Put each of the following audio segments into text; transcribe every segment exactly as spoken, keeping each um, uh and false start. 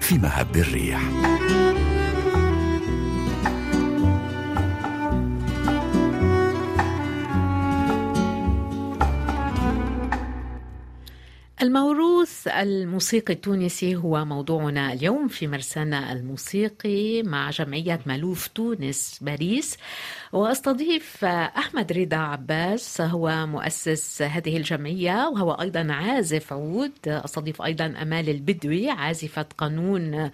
في مهب الريح. الموروث الموسيقي التونسي هو موضوعنا اليوم في مرسانا الموسيقي مع جمعية مالوف تونس باريس، وأستضيف أحمد رضا عباس، هو مؤسس هذه الجمعية وهو أيضا عازف عود. أستضيف أيضا أمال البدوي عازفة قانون،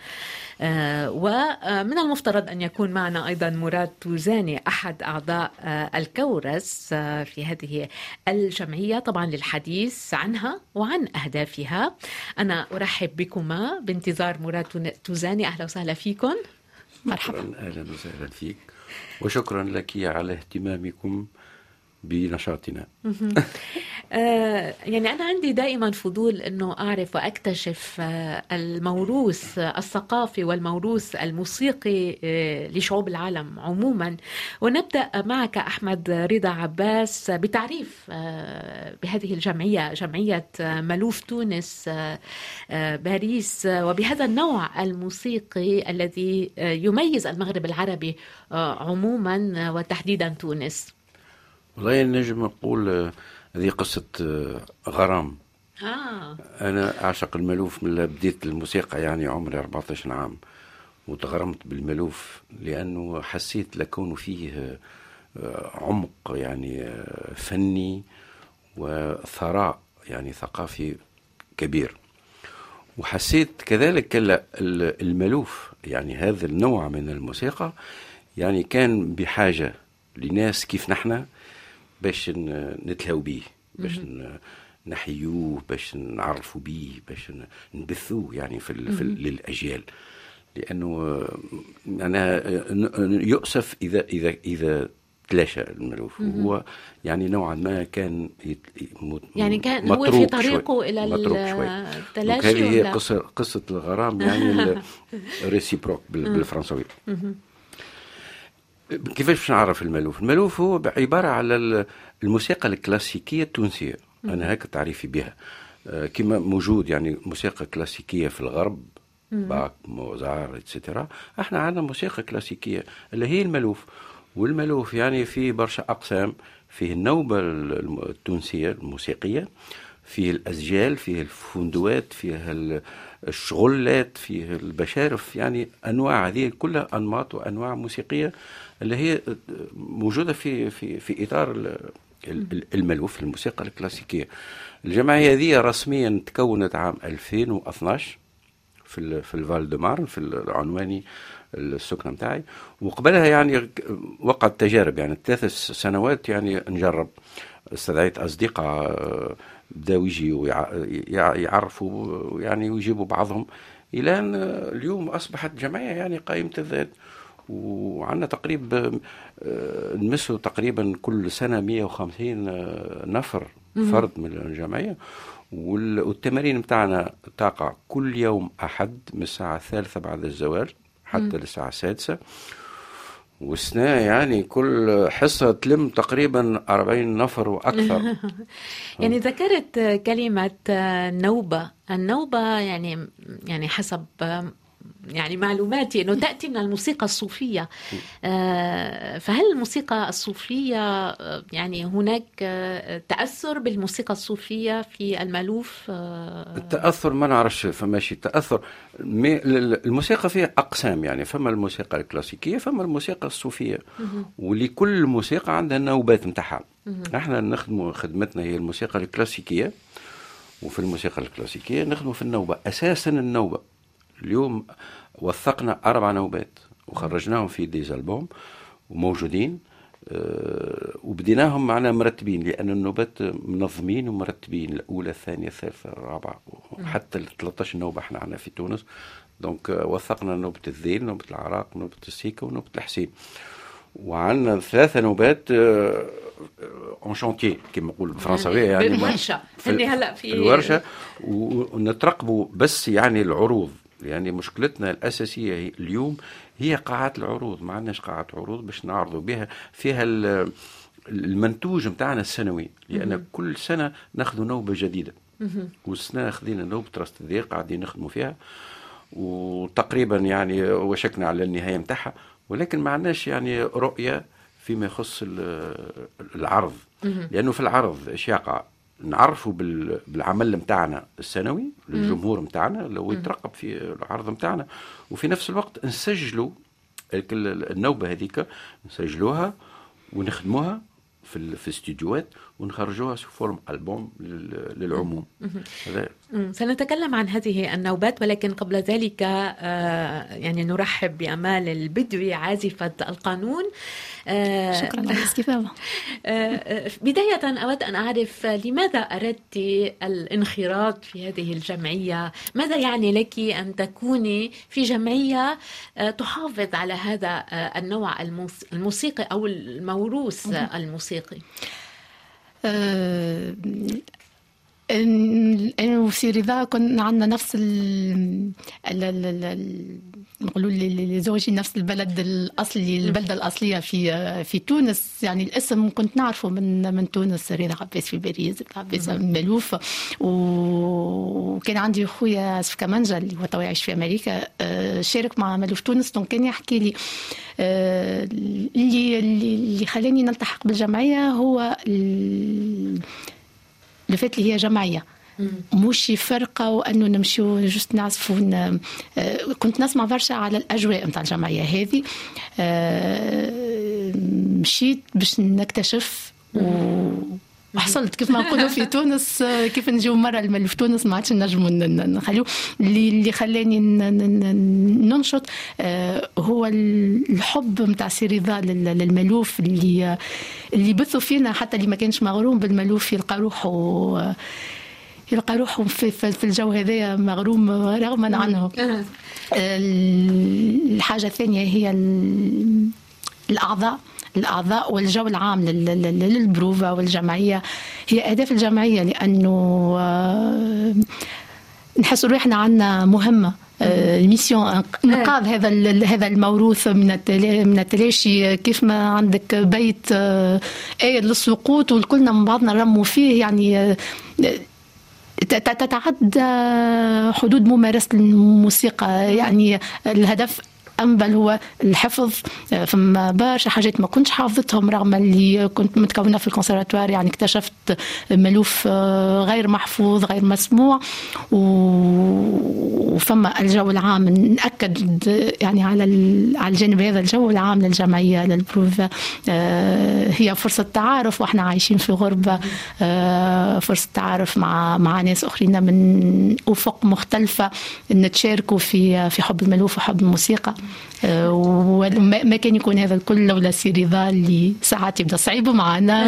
ومن المفترض أن يكون معنا أيضا مراد توزاني أحد أعضاء الكورس في هذه الجمعية، طبعا للحديث عنها وعن أهدافها. أنا أرحب بكما بانتظار مراد توزاني. أهلا وسهلا فيكم. مرحبا. أهلا وسهلا فيك، وشكرا لك على اهتمامكم بنشاطنا. آه يعني أنا عندي دائما فضول أنه أعرف وأكتشف آه الموروث الثقافي والموروث الموسيقي آه لشعوب العالم عموما. ونبدأ معك أحمد رضا عباس بتعريف آه بهذه الجمعية، جمعية مالوف تونس آه آه باريس، آه وبهذا النوع الموسيقي الذي آه يميز المغرب العربي آه عموما وتحديدا تونس. والله نجم نقول هذه قصة غرام. آه. أنا أعشق المالوف من بديت الموسيقى، يعني عمري أربعة عشر عام وتغرمت بالمالوف لأنه حسيت لكون فيه عمق يعني فني وثراء يعني ثقافي كبير. وحسيت كذلك المالوف يعني هذا النوع من الموسيقى يعني كان بحاجة لناس كيف نحن باش نتلهو بيه، باش نحيوه، باش نعرفوا بيه، باش نبثوه يعني في, في للأجيال. لأنه أنا يؤسف إذا إذا إذا تلاشى المالوف. هو يعني نوعا ما كان يعني كان هو في طريقه إلى التلاشي. هذه هي قصة قصة الغرام يعني الريسيبروك بالفرنساوي. كيفاش باش نعرف المالوف؟ المالوف هو عبارة على الموسيقى الكلاسيكية التونسية. أنا هكا تعريفي بها. كما موجود يعني موسيقى كلاسيكية في الغرب، باك، موزار، اتسيتيرا. احنا عندنا موسيقى كلاسيكية اللي هي المالوف. والمالوف يعني فيه برشا أقسام، فيه النوبة التونسية الموسيقية، فيه الأسجال، فيه الفندوات، فيه الشغلات، فيه البشارف، يعني أنواع. هذه كلها أنماط وأنواع موسيقية اللي هي موجودة في في في إطار المالوف، الموسيقى الكلاسيكية. الجمعية هذه رسميا تكونت عام ألفين واثناش في في الفال دو مارن، في العنواني السكنة متاعي. وقبلها يعني وقعت تجارب يعني ثلاث سنوات يعني نجرب. استدعيت أصدقاء بداوا يجيوا يعرفوا يعني ويجيبوا بعضهم إلى أن اليوم أصبحت جمعية يعني قائمة الذات. وعندنا تقريبا نمسوا تقريبا كل سنة مئة وخمسين نفر فرد من الجمعية. والتمارين متاعنا تقع كل يوم أحد من الساعة الثالثة بعد الزواج حتى للساعة السادسة. والسنة يعني كل حصة تلم تقريبا أربعين نفر وأكثر. يعني ذكرت كلمة نوبة. النوبة يعني يعني حسب يعني معلوماتي أنه تأتي من الموسيقى الصوفية. فهل الموسيقى الصوفية يعني هناك تأثر بالموسيقى الصوفية في المالوف؟ التأثر ما نعرفش، فماشي تأثر. الموسيقى فيها أقسام، يعني فما الموسيقى الكلاسيكية، فما الموسيقى الصوفية. ولكل موسيقى عندها النوبات متاعها. احنا نخدموا خدمتنا هي الموسيقى الكلاسيكية، وفي الموسيقى الكلاسيكية نخدموا في النوبة. أساسا النوبة اليوم وثقنا أربع نوبات وخرجناهم في ديز ألبوم وموجودين. أه وبديناهم معنا مرتبين، لأن النوبات منظمين ومرتبين، الأولى الثانية الثالثة الرابعة حتى ثلاثة عشر نوبة احنا عنا في تونس. دونك وثقنا نوبة الذيل، نوبة العراق، نوبة السيكا، ونوبة الحسين. وعندنا ثلاثة نوبات اون شانتيي كما نقول بالفرنساوية، يعني بالورشة. في, هلا في الورشة. ونترقبوا بس يعني العروض. يعني مشكلتنا الأساسية اليوم هي قاعات العروض. ما عندناش قاعات عروض باش نعرضوا بها فيها المنتوج متاعنا السنوي، لأن كل سنة ناخذ نوبة جديدة. والسنة خذينا نوبة راس الذير قاعدين نخدموا فيها. وتقريبا يعني وشكنا على النهاية متاعها، ولكن ما عندناش يعني رؤية فيما يخص العرض. لأنه في العرض ايش يقع؟ نعرفوا بالعمل متاعنا السنوي للجمهور متاعنا لو يترقب في العرض متاعنا، وفي نفس الوقت نسجلوا النوبة هذيك، نسجلوها ونخدموها في في استديوهات ونخرجوها في فورم ألبوم للعموم. سنتكلم عن هذه النوبات، ولكن قبل ذلك يعني نرحب بأمال البدوي عازفة القانون. شكرا على الاستفاضة. بداية أود أن أعرف لماذا أردت الانخراط في هذه الجمعية؟ ماذا يعني لك أن تكوني في جمعية تحافظ على هذا النوع الموسيقي أو الموروث الموسيقي؟ أه أنا في رضا كنا عندنا نفس ال نقولوا اللي زوجي نفس البلد الأصلي، البلدة الأصلية في في تونس. يعني الاسم كنت نعرفه من من تونس، رضا عباس في باريس، عباس ملوف. وكان عندي أخويا سف كمانجا اللي هو تو يعيش في أمريكا، شارك مع ملوف تونس. كان يحكي لي اللي اللي خلاني نلتحق بالجمعية هو لفت لي هي جمعية مش فرقة، وأنه نمشيو جست نعزفوا. كنت نسمع برشا على الأجواء متاع الجمعية هذه، مشيت باش نكتشف وحصلت كيف ما نقولوا في تونس. كيف نجيو مرة الملف تونس ما عادش نجموا نخليو. اللي اللي خلاني ننشط هو الحب متاع سي رضا للملوف، اللي اللي بثوا فينا حتى اللي ما كانش مغروم بالملوف يلقى روحه يلقى روحهم في, في الجو هذا مغروم رغما عنه. الحاجة الثانية هي الأعضاء الأعضاء والجو العام للبروفة والجمعية. هي أهداف الجمعية لأنه نحس روحنا عنا مهمة، الميسيون انقاذ هذا هذا الموروث من من التلاشي. كيف ما عندك بيت آية للسقوط والكلنا من بعضنا نرموا فيه، يعني تتعدى حدود ممارسة الموسيقى. يعني الهدف أنبل هو الحفظ. فما برشا حاجات ما كنتش حافظتهم رغم اللي كنت متكونة في الكونسرفاتوار. يعني اكتشفت ملوف غير محفوظ غير مسموع. وفما الجو العام نأكد يعني على على الجانب هذا، الجو العام للجمعية للبروفا هي فرصة تعارف، واحنا عايشين في غربة، فرصة تعارف مع مع ناس أخرين من أفق مختلفة، نتشاركوا في في حب الملوف وحب الموسيقى. وما كان يكون هذا الكل لولا سي رضا اللي ساعات يبدا صعيب معنا،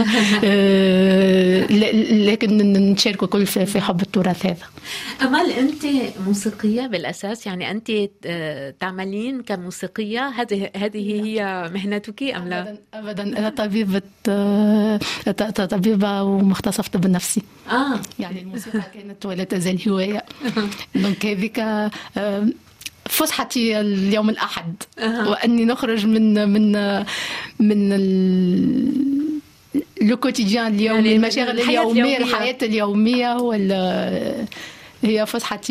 لكن نشاركوا كل في حب التراث هذا. أمال أنت موسيقية بالأساس، يعني أنت تعملين كموسيقية، هذه هذه هي مهنتك أم لا؟ أبدا أبدا أنا طبيبة طبيبة ومختصة في طب النفسي. آه يعني الموسيقى كانت ولا تزال هواية. دونك هذيك فسحتي اليوم الأحد، أه. وأني نخرج من من من لو كوتيديان اليوم، يعني المشاغل اليومية، اليومية الحياة اليومية، ولا هي فسحتي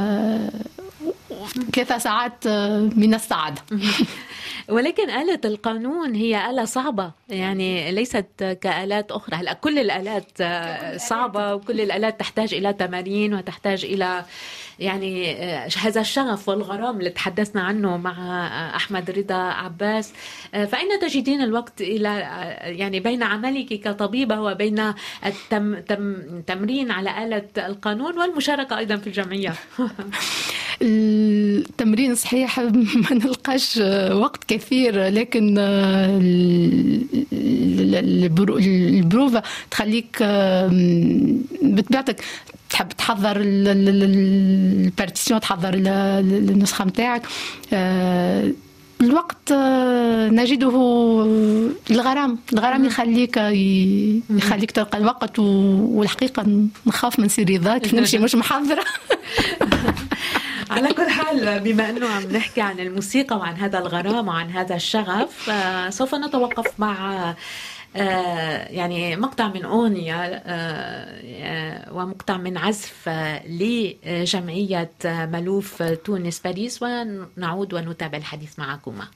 وكذا ساعات من السعادة. ولكن آلة القانون هي آلة صعبة، يعني ليست كآلات أخرى. هلا كل الآلات صعبة، وكل الآلات تحتاج إلى تمارين وتحتاج إلى يعني هذا الشغف والغرام اللي تحدثنا عنه مع أحمد رضا عباس. فأين تجدين الوقت إلى يعني بين عملك كطبيبة وبين التمرين على آلة القانون والمشاركة أيضا في الجمعية؟ التمرين صحيح ما نلقاش وقت كثير، لكن البروفة تخليك بطبيعتك تحب تحضر البارتيسيون، تحضر النسخة متاعك. الوقت نجده الغرام الغرام يخليك يخليك تلقى الوقت. والحقيقة نخاف من سي رضا كيف نمشي مش محضرة. على كل حال، بما أنه عم نحكي عن الموسيقى وعن هذا الغرام وعن هذا الشغف، سوف نتوقف مع يعني مقطع من أغنية ومقطع من عزف لجمعية مالوف تونس باريس، ونعود ونتابع الحديث معكما.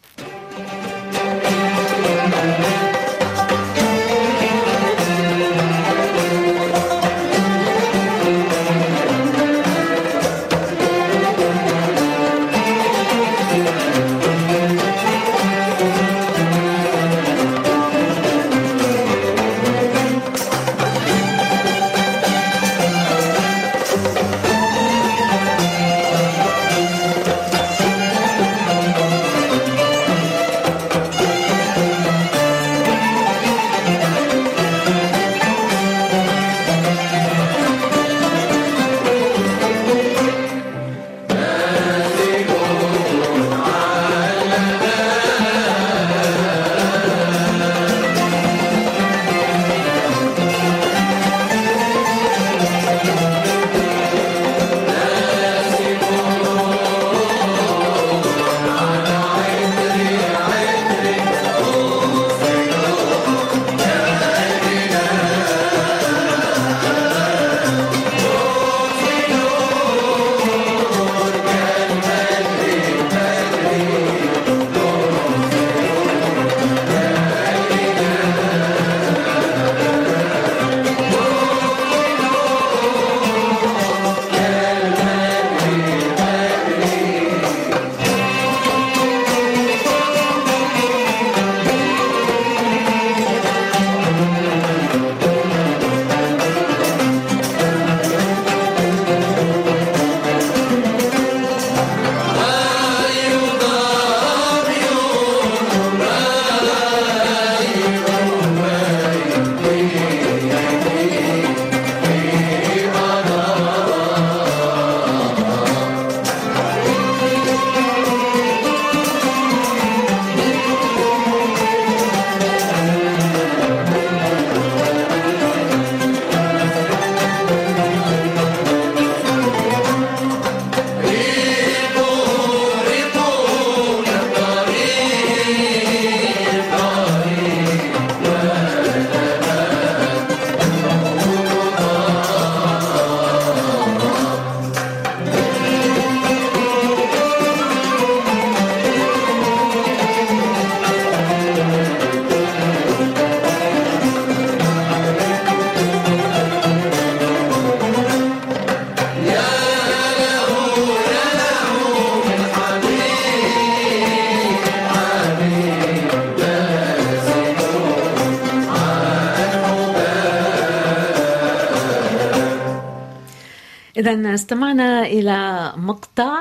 إذن استمعنا إلى مقطع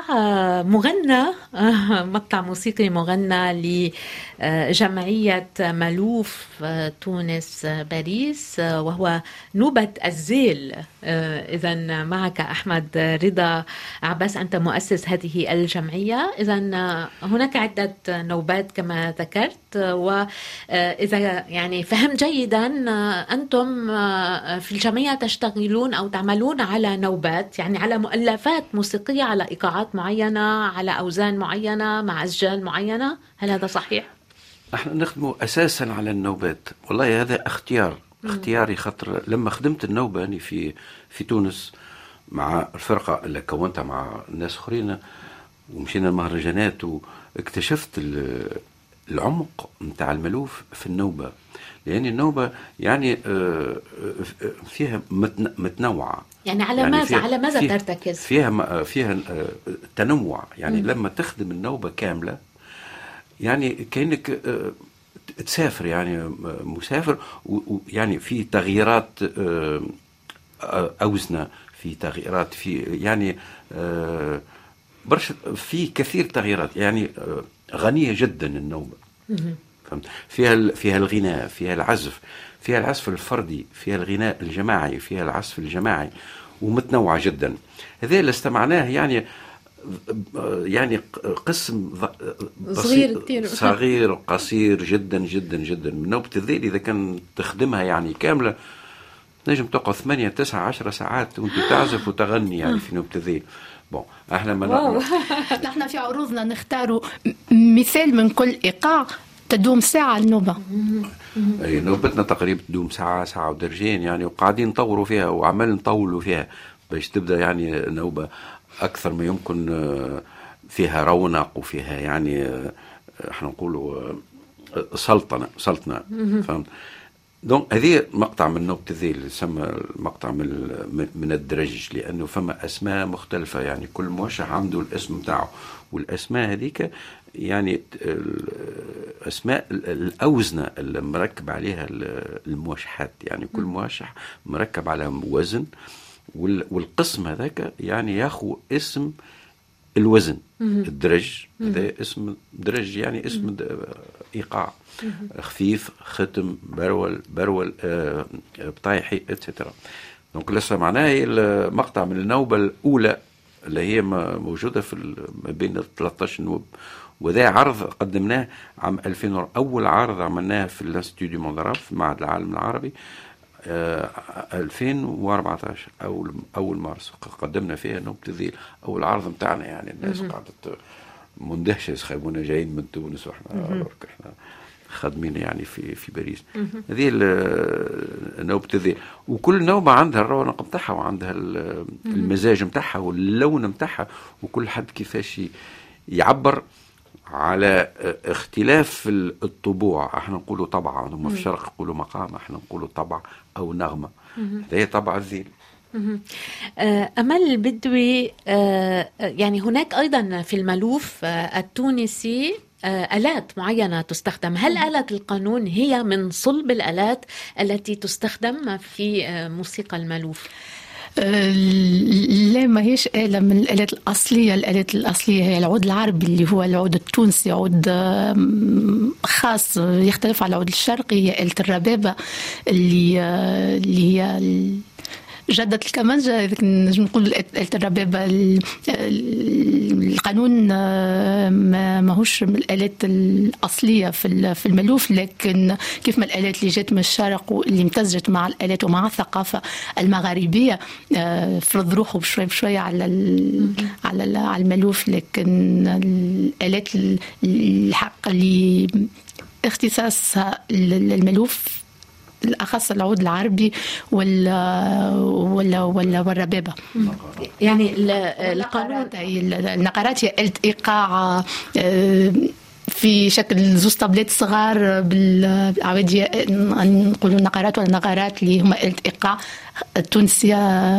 مغنى مقطع موسيقي مغنى لجمعية مالوف تونس باريس، وهو نوبة الزيل. إذن معك أحمد رضا عباس، أنت مؤسس هذه الجمعية. إذن هناك عدة نوبات كما ذكرت، وإذا يعني فهمت جيدا أنتم في الجمعية تشتغلون أو تعملون على نوبات، يعني على مؤلفات موسيقية، على إيقاعات معينة، على أوزان معينة، مع أسجال معينة. هل هذا صحيح؟ احنا نخدمه أساسا على النوبات. والله هذا اختيار اختياري، خطر لما خدمت النوبة يعني في في تونس مع الفرقة اللي كونتها مع الناس أخرين، ومشينا المهرجانات، واكتشفت العمق متاع المالوف في النوبة، لأن النوبة يعني فيها متنوعة. يعني على يعني ماذا على ماذا فيها ترتكز؟ فيها فيها تنوع، يعني م. لما تخدم النوبة كاملة يعني كأنك تسافر، يعني مسافر، ويعني في تغييرات أوزنة، في تغييرات، في يعني برشا، في كثير تغييرات، يعني غنية جدا النوبة. فهمت؟ فيها فيها الغناء، فيها العزف، فيها العزف الفردي، فيها الغناء الجماعي، فيها العزف الجماعي، ومتنوعة جدا. هذا اللي استمعناه يعني يعني قسم صغير كتير، صغير قصير جدا جدا جدا من نوبة الذيل. إذا كان تخدمها يعني كاملة نجم تقعد ثمانية تسعة عشر ساعات وانت تعزف وتغني يعني في نوبة الذيل. بون احنا ما نحن في عروضنا نختاروا مثال من كل إيقاع تدوم ساعة النوبة. أي نوبتنا تقريبا تدوم ساعة ساعة ودرجين يعني، وقاعدين نطوروا فيها وعمال نطولوا فيها باش تبدأ يعني نوبة أكثر ما يمكن، فيها رونق وفيها يعني احنا نقولوا سلطنة سلطنة فهمت. دونك هذه مقطع من نوبة الذيل يسمى المقطع من من الدرج، لأنه فما أسماء مختلفة يعني كل موشح عنده الاسم بتاعه، والأسماء هذيك يعني أسماء الأوزنة اللي مركب عليها الموشحات، يعني كل موشح مركب على وزن، والقسم هذاك يعني ياخو اسم الوزن. الدرج هذا اسم درج يعني اسم إيقاع، خفيف، ختم، برول، برول، آه، بطايحي اتسترا. دونك لسه معناه المقطع من النوبة الأولى اللي هي موجودة في بين ثلاثة عشر نوب، وذا عرض قدمناه عام ألفين، أول عرض عملناه في الاستوديو مونضراب في معهد العالم العربي آه ألفين وأربعة عشر، أول أول مارس قدمنا فيها نوبة الذيل، أول عرض متاعنا يعني. الناس قاعدة مندهشة يسخبونا جايين من تونس وإحنا إحنا خادمين يعني في في باريس. هذه نوبة الذيل، وكل نوبة عندها الرونق متاعها وعندها المزاج متاعها واللون متاعها، وكل حد كيفاش يعبر على اختلاف الطبوع. احنا نقولوا طبعة، هم في الشرق يقولوا مقام، احنا نقولوا طبع او نغمة. هي طبع الذيل. أمل البدوي، يعني هناك أيضا في المألوف التونسي آلات معينة تستخدم، هل آلة القانون هي من صلب الآلات التي تستخدم في موسيقى المألوف؟ لا، ما هيش آلة من الآلات الأصلية. الآلات الأصلية هي العود العربي اللي هو العود التونسي، عود خاص يختلف عن العود الشرقي. هي آلة الربابة اللي اللي هي جدة الكمانجة، إذا نجم نقول آلة الربابة. القانون ما ماهوش من الآلات الأصلية في في المألوف، لكن كيف ما الآلات اللي جات من الشرق واللي امتزجت مع الآلات ومع الثقافة المغاربية فرض روحه بشوي بشوي على على على المألوف. لكن الآلات الحق اللي اختصاصها المألوف الأخص العود العربي ولا ولا ولا والربابة. يعني القانون النقرات هي آلة إيقاع في شكل زوز طابلات صغار بالعوادية، نقولوا نقرات ولا نغارات اللي هما آلة إيقاع التونسية.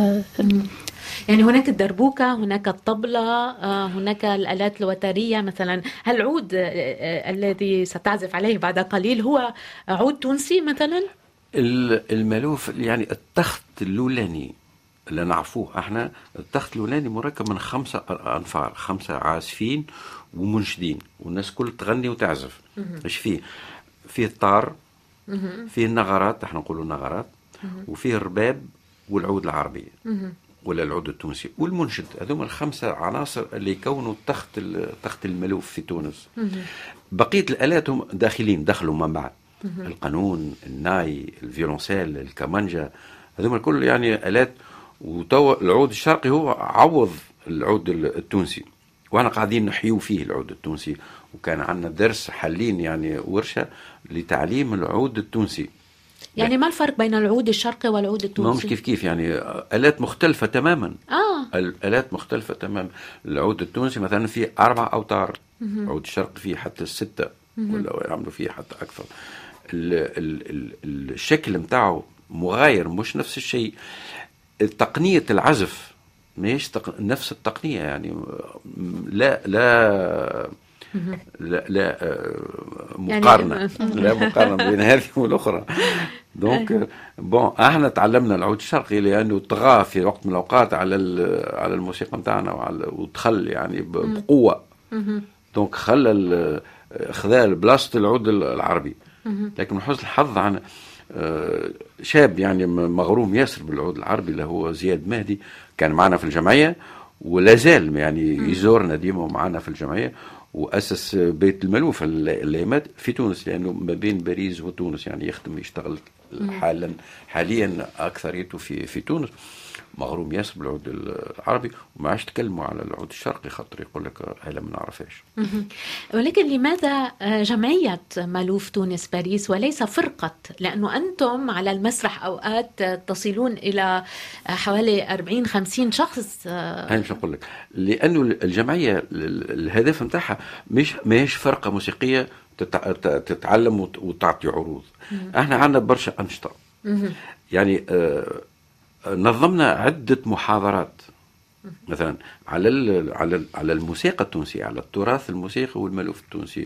يعني هناك الدربوكة، هناك الطبلة، هناك الآلات الوترية مثلا. هل العود الذي ستعزف عليه بعد قليل هو عود تونسي مثلا؟ المألوف يعني التخت اللولاني اللي نعرفوه احنا، التخت اللولاني مركب من خمسة أنفار، خمسة عازفين ومنشدين، والناس كل تغني وتعزف. ايش فيه؟ فيه الطار، فيه النغرات، احنا نقولوا النغرات، وفيه الرباب والعود العربي ولا العود التونسي والمنشد. هذوما الخمسة عناصر اللي يكونوا تخت تخت المألوف في تونس. بقية الآلات هم داخلين دخلوا من بعد، القانون، الناي، الفيولونسيل، الكمانجا، هذوما الكل يعني آلات. وتو العود الشرقي هو عوض العود التونسي، وانا قاعدين نحيو فيه العود التونسي، وكان عندنا درس حالين يعني ورشة لتعليم العود التونسي. يعني ما الفرق بين العود الشرقي والعود التونسي؟ مش كيف كيف يعني آلات مختلفة تماما. آه. الآلات مختلفة تماما. العود التونسي مثلا فيه أربع أوتار، العود الشرقي فيه حتى ستة ولا يعملوا فيه حتى أكثر. ال ال ال الشكل متاعه مغاير، مش نفس الشيء. تقنية العزف مش تق... نفس التقنية يعني. لا لا لا, لا مقارنة يعني لا مقارنة بين هذه والأخرى. دونك بون احنا تعلمنا العود الشرقي لأنه طغى في وقت من الأوقات على على الموسيقى متاعنا وعلى ودخل يعني بقوة. دونك خلى خذا بلاصة العود العربي. لكن من حسن الحظ عن شاب يعني مغروم ياسر بالعود العربي اللي هو زياد مهدي، كان معنا في الجمعية ولا زال يعني يزورنا ديما معنا في الجمعية، وأسس بيت المألوف اللي مات في تونس، لأنه ما بين باريس وتونس يعني يخدم يشتغل حالا حاليا أكثريته في في تونس. مغروم ياسر بالعود العربي، وما عادش تكلموا على العود الشرقي خاطر يقول لك هلا ما نعرفهاش. ولكن لماذا جمعية مألوف تونس باريس وليس فرقة؟ لأنه أنتم على المسرح أوقات تصلون إلى حوالي أربعين خمسين شخص. أنا مش أقول لك، لأنه الجمعية الهدف متاعها مش ماهيش فرقة موسيقية تتعلم وتعطي عروض. احنا عندنا برشا أنشطة، يعني نظمنا عدة محاضرات مثلا على على على الموسيقى التونسية، على التراث الموسيقي والمألوف التونسي.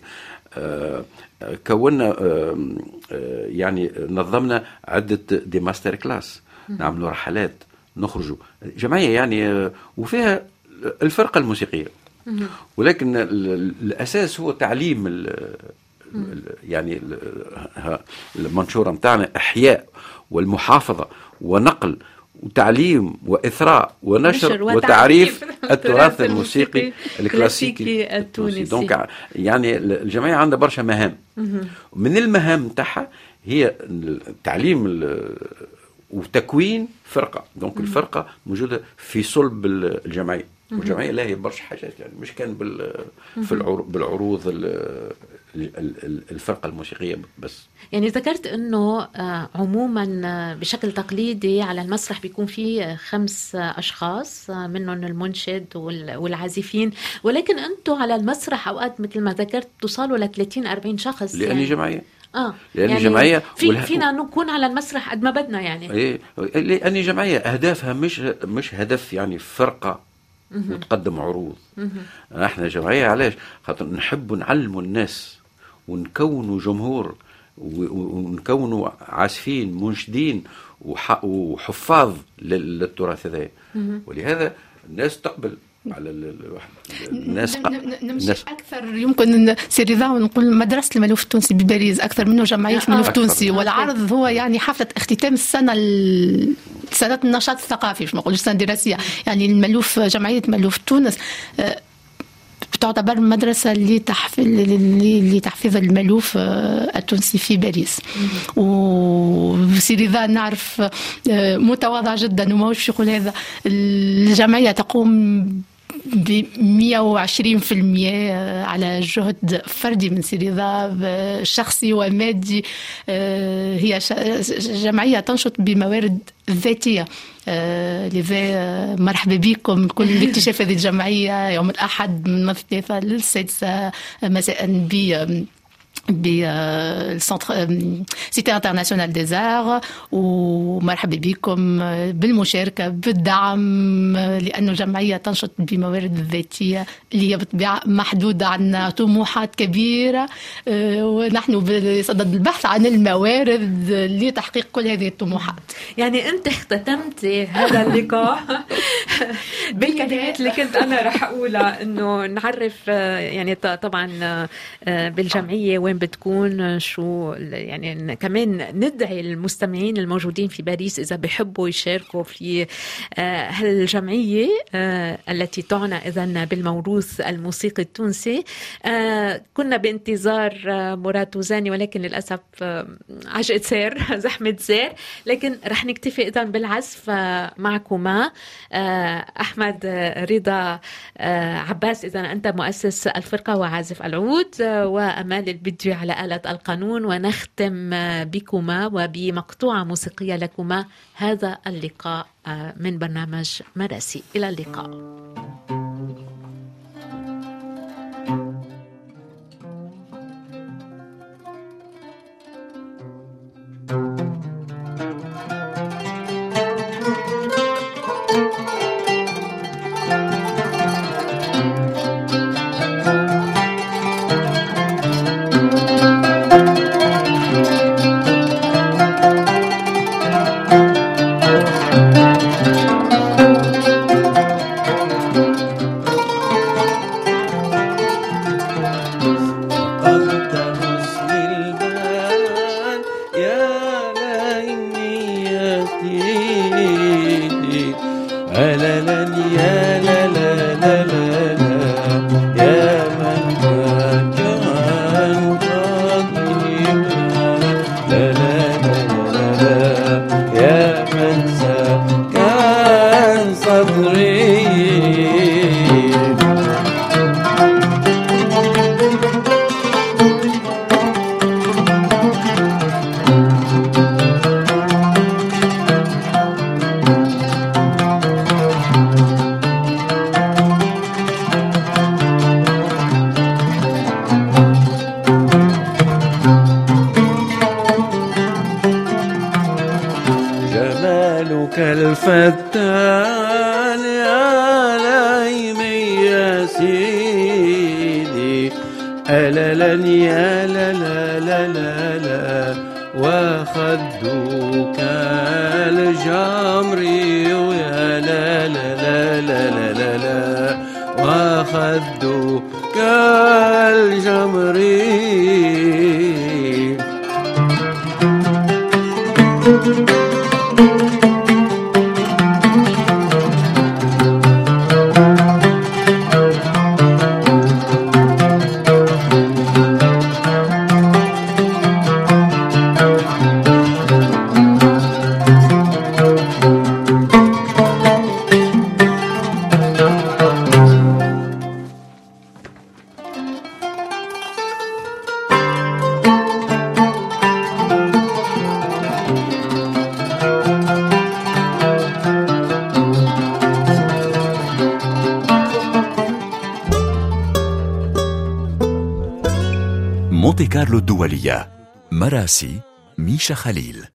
كونا يعني نظمنا عدة دي ماستر كلاس، نعملوا رحلات، نخرجوا جمعية يعني وفيها الفرقة الموسيقية، ولكن الأساس هو تعليم يعني المنشورة متاعنا إحياء والمحافظة ونقل وتعليم وإثراء ونشر وتعريف التراث الموسيقي الكلاسيكي التونسي. دونك يعني الجمعية عندها برشا مهام، من المهام تاعها هي تعليم وتكوين فرقة. دونك الفرقة موجودة في صلب الجمعية، والجمعية لا هي برشا حاجات، يعني مش كان بال في العروض بالعروض الفرقة الموسيقية بس. يعني ذكرت أنه عموما بشكل تقليدي على المسرح بيكون فيه خمس أشخاص، منهم المنشد والعازفين، ولكن أنتم على المسرح أوقات مثل ما ذكرت توصلوا ل ثلاثين أربعين شخص. لأني يعني جمعية آه لأني يعني جمعية في والح... فينا نكون على المسرح قد ما بدنا يعني. إيه لأني جمعية أهدافها مش مش هدف يعني فرقة وتقدم عروض. احنا جمعية علاش؟ خاطر نحب نعلموا الناس ونكونوا جمهور ونكونوا عازفين منشدين وحفاظ للتراث هذا، ولهذا الناس تقبل على الواحد. الناس نمشي أكثر يمكن سير رضا ونقول مدرسة المألوف التونسي بباريس أكثر منه جمعية المألوف التونسي، والعرض هو يعني حفلة اختتام السنة سنة النشاط الثقافي، مش نقول السنة الدراسية. يعني المألوف جمعية مألوف تونس تعتبر مدرسة لتحفيظ المألوف التونسي في باريس. وسير رضا نعرف متواضع جدا وما هوش يقول هذا. الجمعية تقوم ب مئة وعشرين بالمئة على جهد فردي من سير رضا شخصي ومادي. هي جمعية تنشط بموارد ذاتية. لذا مرحبا بكم كل اكتشاف هذه الجمعية يوم الأحد من الثلاثة للسادسة مساء ب بالسنتر سيتي انترناسيونال دي زار. ومرحبا بكم بالمشاركة بالدعم، لأنه جمعية تنشط بموارد الذاتية اللي هي بالطبيعة محدودة، عندنا طموحات كبيرة ونحن بصدد البحث عن الموارد لتحقيق كل هذه الطموحات. يعني أنت اختتمت هذا اللقاء بالكلمات اللي كنت أنا رح أقولها، إنه نعرف يعني طبعا بالجمعية وين بتكون، شو يعني كمان ندعي المستمعين الموجودين في باريس إذا بيحبوا يشاركوا في هالجمعية التي تعنى إذن بالموروث الموسيقي التونسي. كنا بانتظار مراد توزاني، ولكن للأسف عجقة سير زحمة سير، لكن رح نكتفي إذن بالعزف معكما. أحمد رضا عباس، إذن أنت مؤسس الفرقة وعازف العود، وأمال البديو على آلة القانون، ونختم بكما وبمقطوعة موسيقية لكما هذا اللقاء من برنامج مراسي. إلى اللقاء. أللني يا لا لا لا لا لا وخدك الجمري يا لا لا لا لا لا لا وخدك الجمري. مونتي كارلو الدولية، مراسي ميشا خليل.